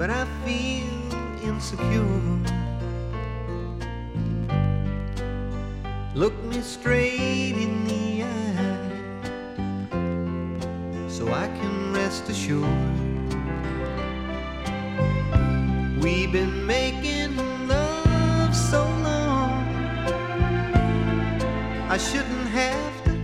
but I feel insecure. Look me straight in the eye so I can rest assured. We've been making love so long, I shouldn't have to